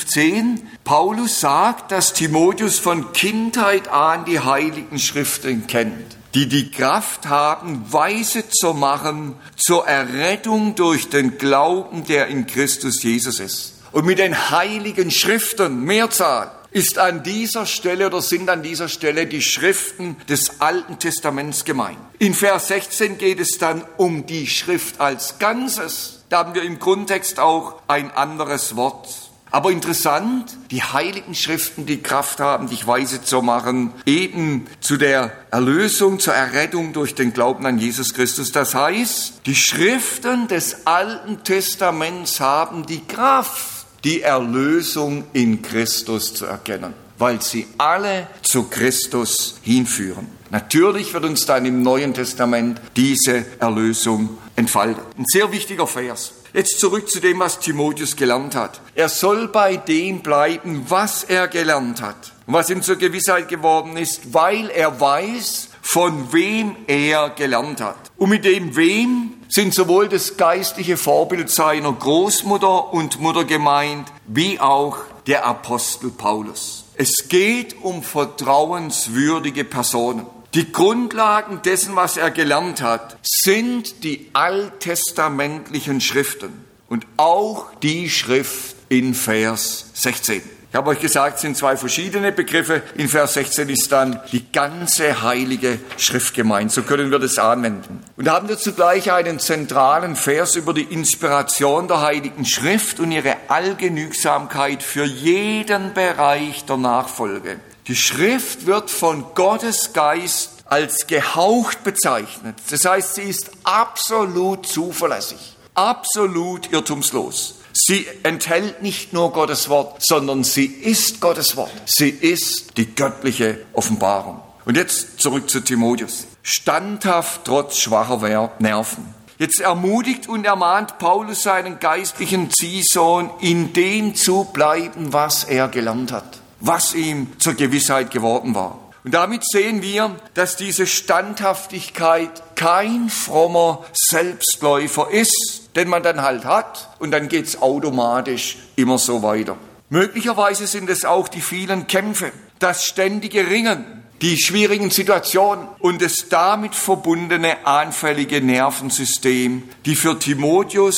15. Paulus sagt, dass Timotheus von Kindheit an die Heiligen Schriften kennt, die die Kraft haben, weise zu machen zur Errettung durch den Glauben, der in Christus Jesus ist. Und mit den Heiligen Schriften, Mehrzahl, ist an dieser Stelle oder sind an dieser Stelle die Schriften des Alten Testaments gemeint. In Vers 16 geht es dann um die Schrift als Ganzes. Da haben wir im Grundtext auch ein anderes Wort. Aber interessant, die Heiligen Schriften, die Kraft haben, dich weise zu machen, eben zu der Erlösung, zur Errettung durch den Glauben an Jesus Christus. Das heißt, die Schriften des Alten Testaments haben die Kraft, die Erlösung in Christus zu erkennen, weil sie alle zu Christus hinführen. Natürlich wird uns dann im Neuen Testament diese Erlösung entfalten. Ein sehr wichtiger Vers. Jetzt zurück zu dem, was Timotheus gelernt hat. Er soll bei dem bleiben, was er gelernt hat. Und was ihm zur Gewissheit geworden ist, weil er weiß, von wem er gelernt hat. Und mit dem wem sind sowohl das geistliche Vorbild seiner Großmutter und Mutter gemeint, wie auch der Apostel Paulus. Es geht um vertrauenswürdige Personen. Die Grundlagen dessen, was er gelernt hat, sind die alttestamentlichen Schriften und auch die Schrift in Vers 16. Ich habe euch gesagt, es sind 2 verschiedene Begriffe. In Vers 16 ist dann die ganze Heilige Schrift gemeint. So können wir das anwenden. Und da haben wir zugleich einen zentralen Vers über die Inspiration der Heiligen Schrift und ihre Allgenügsamkeit für jeden Bereich der Nachfolge. Die Schrift wird von Gottes Geist als gehaucht bezeichnet. Das heißt, sie ist absolut zuverlässig, absolut irrtumslos. Sie enthält nicht nur Gottes Wort, sondern sie ist Gottes Wort. Sie ist die göttliche Offenbarung. Und jetzt zurück zu Timotheus. Standhaft trotz schwacher Nerven. Jetzt ermutigt und ermahnt Paulus seinen geistlichen Ziehsohn, in dem zu bleiben, was er gelernt hat, was ihm zur Gewissheit geworden war. Und damit sehen wir, dass diese Standhaftigkeit kein frommer Selbstläufer ist, den man dann halt hat und dann geht's automatisch immer so weiter. Möglicherweise sind es auch die vielen Kämpfe, das ständige Ringen, die schwierigen Situationen und das damit verbundene anfällige Nervensystem, die für Timotheus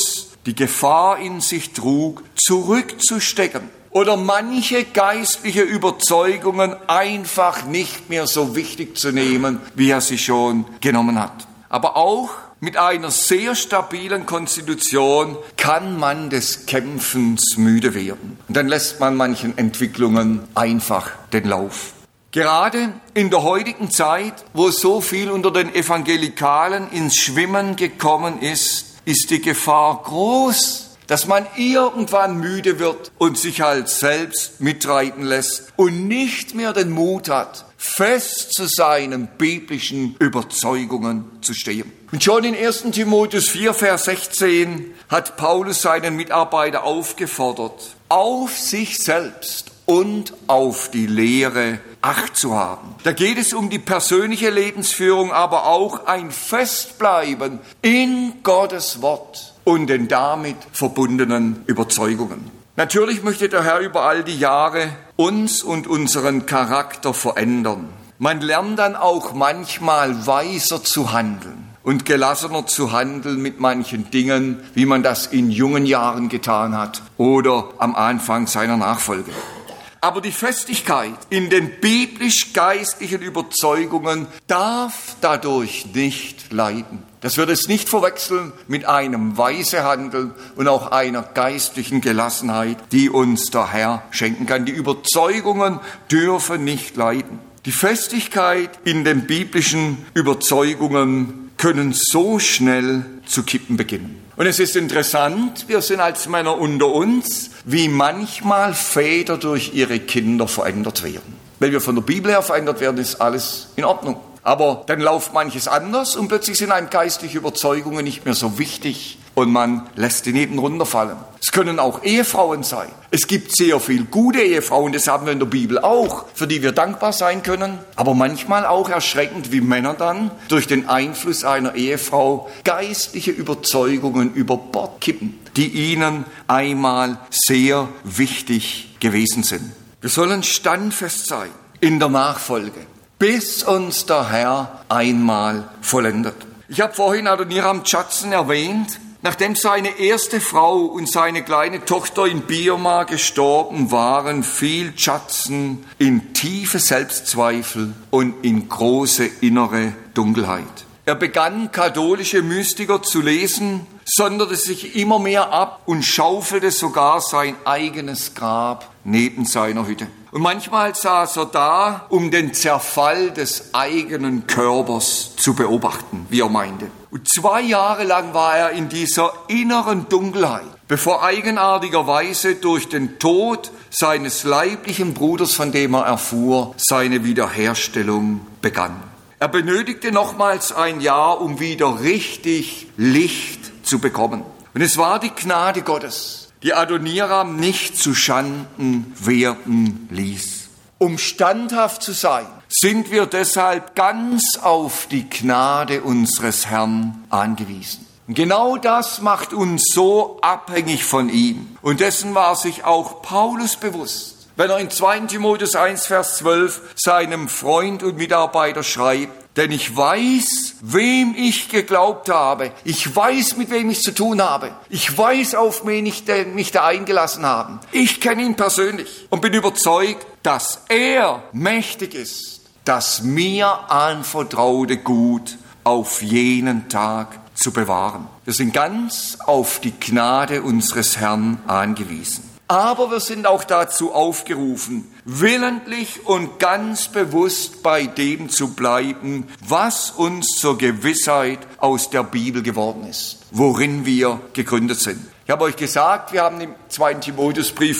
die Gefahr in sich trug, zurückzustecken oder manche geistliche Überzeugungen einfach nicht mehr so wichtig zu nehmen, wie er sie schon genommen hat. Aber auch mit einer sehr stabilen Konstitution kann man des Kämpfens müde werden. Und dann lässt man manchen Entwicklungen einfach den Lauf. Gerade in der heutigen Zeit, wo so viel unter den Evangelikalen ins Schwimmen gekommen ist, ist die Gefahr groß, dass man irgendwann müde wird und sich halt selbst mitreiten lässt und nicht mehr den Mut hat, fest zu seinen biblischen Überzeugungen zu stehen. Und schon in 1. Timotheus 4, Vers 16 hat Paulus seinen Mitarbeiter aufgefordert, auf sich selbst und auf die Lehre Acht zu haben. Da geht es um die persönliche Lebensführung, aber auch ein Festbleiben in Gottes Wort und den damit verbundenen Überzeugungen. Natürlich möchte der Herr über all die Jahre uns und unseren Charakter verändern. Man lernt dann auch manchmal weiser zu handeln und gelassener zu handeln mit manchen Dingen, wie man das in jungen Jahren getan hat oder am Anfang seiner Nachfolge. Aber die Festigkeit in den biblisch-geistlichen Überzeugungen darf dadurch nicht leiden. Das wird es nicht verwechseln mit einem weise Handeln und auch einer geistlichen Gelassenheit, die uns der Herr schenken kann. Die Überzeugungen dürfen nicht leiden. Die Festigkeit in den biblischen Überzeugungen können so schnell zu kippen beginnen. Und es ist interessant, wir sind als Männer unter uns, wie manchmal Väter durch ihre Kinder verändert werden. Wenn wir von der Bibel her verändert werden, ist alles in Ordnung. Aber dann läuft manches anders und plötzlich sind einem geistliche Überzeugungen nicht mehr so wichtig und man lässt die neben runterfallen. Es können auch Ehefrauen sein. Es gibt sehr viel gute Ehefrauen, das haben wir in der Bibel auch, für die wir dankbar sein können. Aber manchmal auch erschreckend, wie Männer dann durch den Einfluss einer Ehefrau geistliche Überzeugungen über Bord kippen, die ihnen einmal sehr wichtig gewesen sind. Wir sollen standfest sein in der Nachfolge, bis uns der Herr einmal vollendet. Ich habe vorhin Adoniram Judson erwähnt. Nachdem seine erste Frau und seine kleine Tochter in Birma gestorben waren, fiel Judson in tiefe Selbstzweifel und in große innere Dunkelheit. Er begann, katholische Mystiker zu lesen, sonderte sich immer mehr ab und schaufelte sogar sein eigenes Grab neben seiner Hütte. Und manchmal saß er da, um den Zerfall des eigenen Körpers zu beobachten, wie er meinte. Und 2 Jahre lang war er in dieser inneren Dunkelheit, bevor eigenartigerweise durch den Tod seines leiblichen Bruders, von dem er erfuhr, seine Wiederherstellung begann. Er benötigte nochmals 1 Jahr, um wieder richtig Licht zu bekommen. Und es war die Gnade Gottes, die Adoniram nicht zu Schanden werden ließ. Um standhaft zu sein, sind wir deshalb ganz auf die Gnade unseres Herrn angewiesen. Und genau das macht uns so abhängig von ihm. Und dessen war sich auch Paulus bewusst, wenn er in 2. Timotheus 1, Vers 12 seinem Freund und Mitarbeiter schreibt, denn ich weiß, wem ich geglaubt habe. Ich weiß, mit wem ich zu tun habe. Ich weiß, auf wen ich mich da eingelassen habe. Ich kenne ihn persönlich und bin überzeugt, dass er mächtig ist, das mir anvertraute Gut auf jenen Tag zu bewahren. Wir sind ganz auf die Gnade unseres Herrn angewiesen. Aber wir sind auch dazu aufgerufen, willentlich und ganz bewusst bei dem zu bleiben, was uns zur Gewissheit aus der Bibel geworden ist, worin wir gegründet sind. Ich habe euch gesagt, wir haben im 2. Timotheusbrief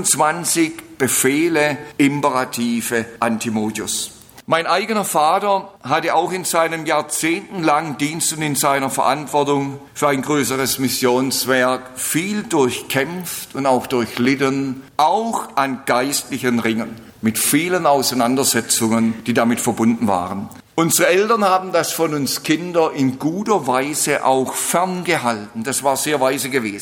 25 Befehle, Imperative an Timotheus. Mein eigener Vater hatte auch in seinem jahrzehntelangen Dienst und in seiner Verantwortung für ein größeres Missionswerk viel durchkämpft und auch durchlitten, auch an geistlichen Ringen, mit vielen Auseinandersetzungen, die damit verbunden waren. Unsere Eltern haben das von uns Kindern in guter Weise auch ferngehalten. Das war sehr weise gewesen.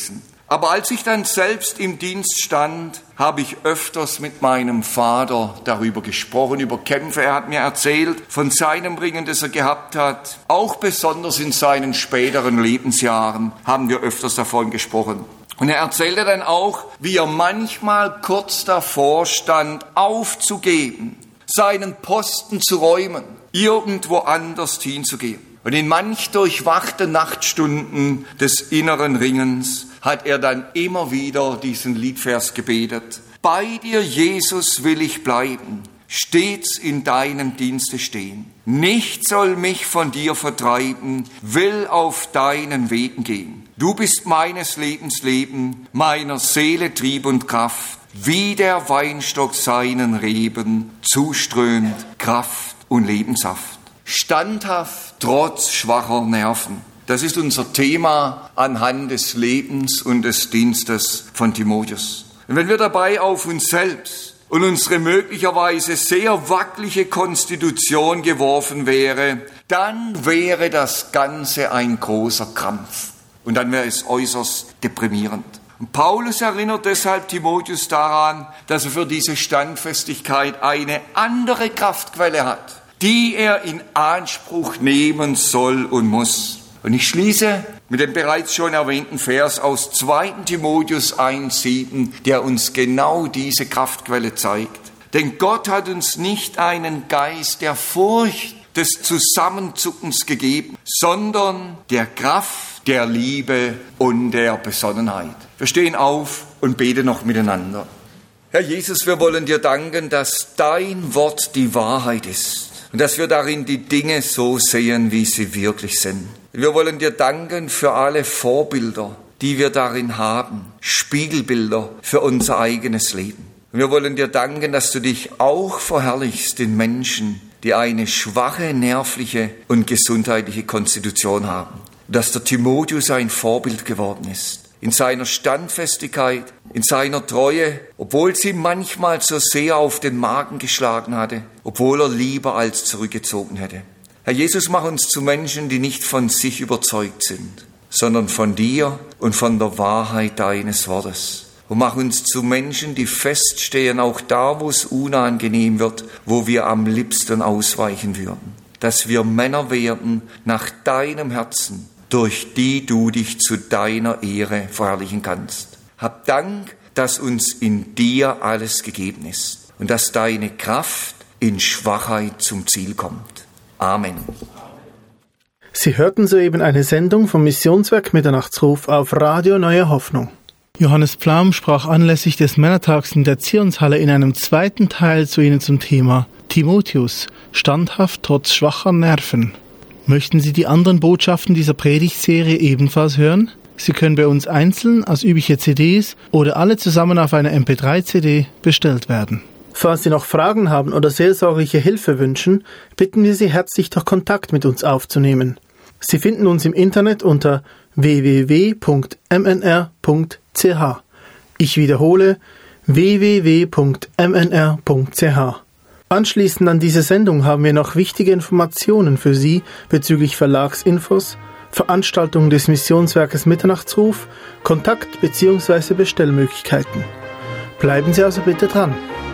Aber als ich dann selbst im Dienst stand, habe ich öfters mit meinem Vater darüber gesprochen, über Kämpfe. Er hat mir erzählt von seinem Ringen, das er gehabt hat. Auch besonders in seinen späteren Lebensjahren haben wir öfters davon gesprochen. Und er erzählte dann auch, wie er manchmal kurz davor stand, aufzugeben, seinen Posten zu räumen, irgendwo anders hinzugehen. Und in manch durchwachten Nachtstunden des inneren Ringens hat er dann immer wieder diesen Liedvers gebetet. Bei dir, Jesus, will ich bleiben, stets in deinem Dienste stehen. Nichts soll mich von dir vertreiben, will auf deinen Wegen gehen. Du bist meines Lebens Leben, meiner Seele Trieb und Kraft, wie der Weinstock seinen Reben zuströmt Kraft und Lebenssaft. Standhaft trotz schwacher Nerven. Das ist unser Thema anhand des Lebens und des Dienstes von Timotheus. Und wenn wir dabei auf uns selbst und unsere möglicherweise sehr wackelige Konstitution geworfen wäre, dann wäre das Ganze ein großer Krampf. Und dann wäre es äußerst deprimierend. Und Paulus erinnert deshalb Timotheus daran, dass er für diese Standfestigkeit eine andere Kraftquelle hat, die er in Anspruch nehmen soll und muss. Und ich schließe mit dem bereits schon erwähnten Vers aus 2. Timotheus 1,7, der uns genau diese Kraftquelle zeigt. Denn Gott hat uns nicht einen Geist der Furcht, des Zusammenzuckens gegeben, sondern der Kraft, der Liebe und der Besonnenheit. Wir stehen auf und beten noch miteinander. Herr Jesus, wir wollen dir danken, dass dein Wort die Wahrheit ist und dass wir darin die Dinge so sehen, wie sie wirklich sind. Wir wollen dir danken für alle Vorbilder, die wir darin haben, Spiegelbilder für unser eigenes Leben. Und wir wollen dir danken, dass du dich auch verherrlichst in Menschen, die eine schwache nervliche und gesundheitliche Konstitution haben. Dass der Timotheus ein Vorbild geworden ist. In seiner Standfestigkeit, in seiner Treue, obwohl sie manchmal so sehr auf den Magen geschlagen hatte, obwohl er lieber als zurückgezogen hätte. Herr Jesus, mach uns zu Menschen, die nicht von sich überzeugt sind, sondern von dir und von der Wahrheit deines Wortes. Und mach uns zu Menschen, die feststehen, auch da, wo es unangenehm wird, wo wir am liebsten ausweichen würden. Dass wir Männer werden nach deinem Herzen, durch die du dich zu deiner Ehre verherrlichen kannst. Hab Dank, dass uns in dir alles gegeben ist und dass deine Kraft in Schwachheit zum Ziel kommt. Amen. Sie hörten soeben eine Sendung vom Missionswerk Mitternachtsruf auf Radio Neue Hoffnung. Johannes Pflaum sprach anlässlich des Männertags in der Zionshalle in einem zweiten Teil zu Ihnen zum Thema Timotheus, standhaft trotz schwacher Nerven. Möchten Sie die anderen Botschaften dieser Predigtserie ebenfalls hören? Sie können bei uns einzeln als übliche CDs oder alle zusammen auf einer MP3-CD bestellt werden. Falls Sie noch Fragen haben oder seelsorgliche Hilfe wünschen, bitten wir Sie herzlich, doch Kontakt mit uns aufzunehmen. Sie finden uns im Internet unter www.mnr.ch. Ich wiederhole, www.mnr.ch. Anschließend an diese Sendung haben wir noch wichtige Informationen für Sie bezüglich Verlagsinfos, Veranstaltungen des Missionswerkes Mitternachtsruf, Kontakt- bzw. Bestellmöglichkeiten. Bleiben Sie also bitte dran.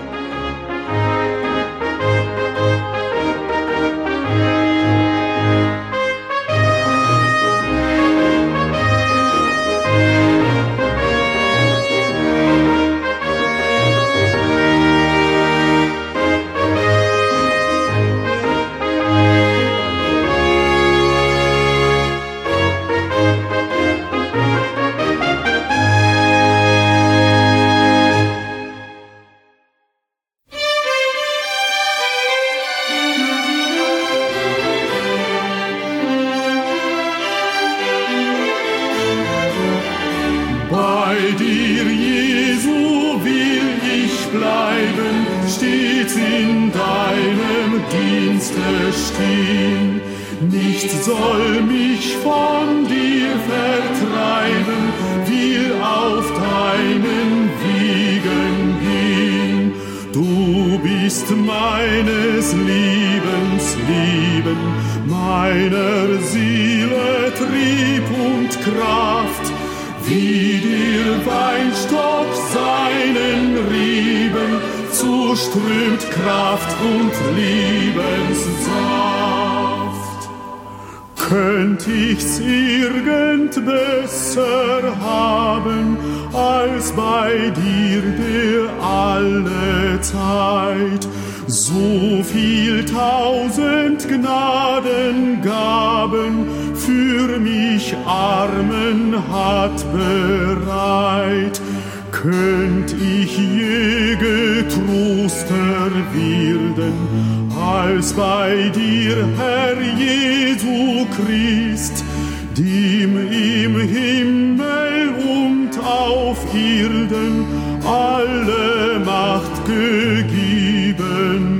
Soll mich von dir vertreiben, will auf deinen Wegen gehen. Du bist meines Lebens Leben, meiner Seele Trieb und Kraft, wie der Weinstock seinen Reben zuströmt Kraft und Lebenssaft. Könnt ich's irgend besser haben, als bei dir, der alle Zeit so viel 1000 Gnadengaben für mich Armen hat bereit. Könnt ich je getroster werden, als bei dir, Herr Jesu Christ, dem im Himmel und auf Erden alle Macht gegeben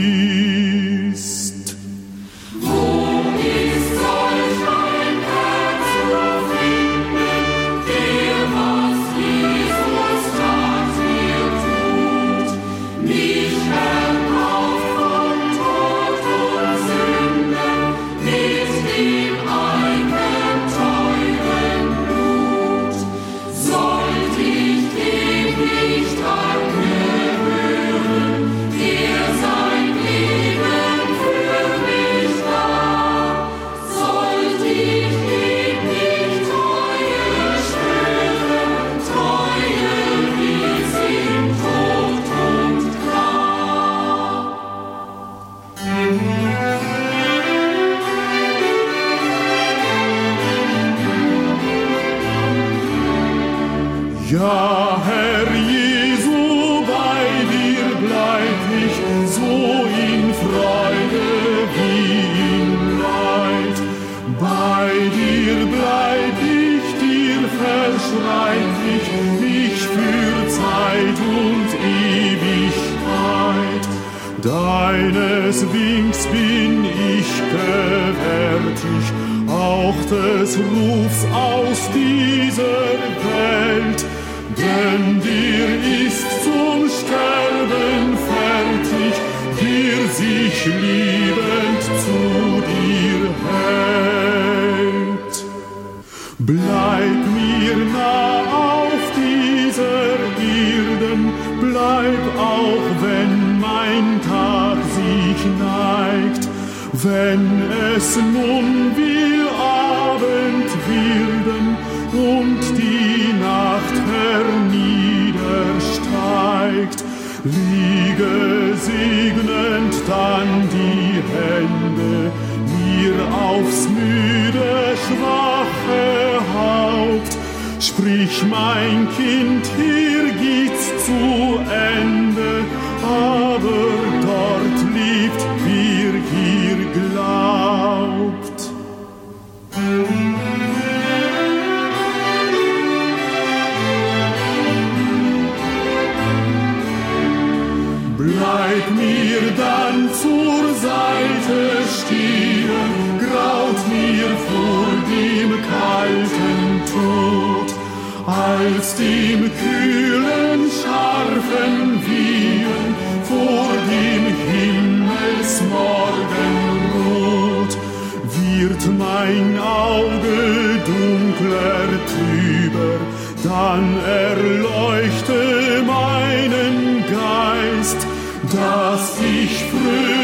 ist. Wo ist solch ein Herz zu finden, der was Jesus tat mir tut, mich erkauft von Tod und Sünde mit dem eigenen teuren Blut. Sollt ich dem nicht angehören, der sein Leben für mich gab, sollt ich ihm nicht Treue schwören, Treue bis in Tod und Grab. Ja, Herr Jesu, bei dir bleib ich so in Freude wie in Leid. Bei dir bleib ich, dir verschreib ich mich für Zeit und Ewigkeit. Deines Winks bin ich gewärtig, auch des Rufs aus dieser Welt. Denn dir ist zum Sterben fertig, der sich liebend zu dir hält. Bleib mir nah auf dieser Erden, bleib auch wenn mein Tag sich neigt, wenn es nun will Abend werden und die Nacht herniedersteigt, liege segnend dann die Hände mir aufs müde, schwache Haupt. Sprich, mein Kind, hier geht's zu Ende, aber dort lebt, wer hier glaubt. Bleib mir dann zur Seite stehen, graut mir vor dem kalten Tod, als dem kühlen, scharfen Wehen vor dem Himmelsmorgenrot. Wird mein Auge dunkler, trüber, dann erleuchte meinen Geist, dass ich fröhlich